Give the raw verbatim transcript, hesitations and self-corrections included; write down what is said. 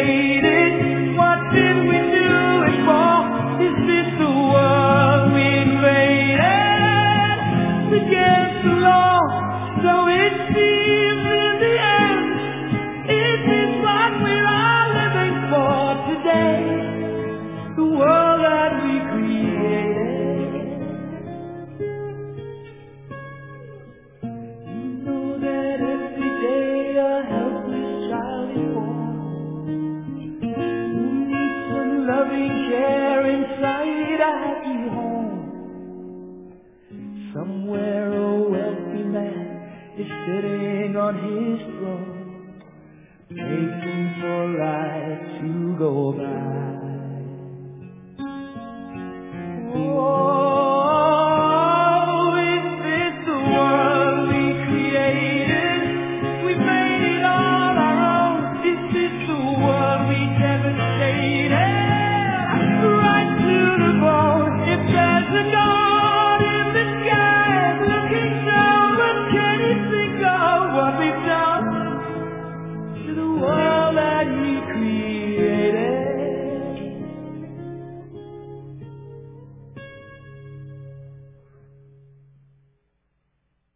created? What did we do it for? Is this the world we created? Against the law, so it seems in the end. Is this what we're all living for today? The world that we created. You know that every day a helpless child is born who needs some loving care inside a happy home. Somewhere a wealthy man is sitting on his throne, waiting for life to go by.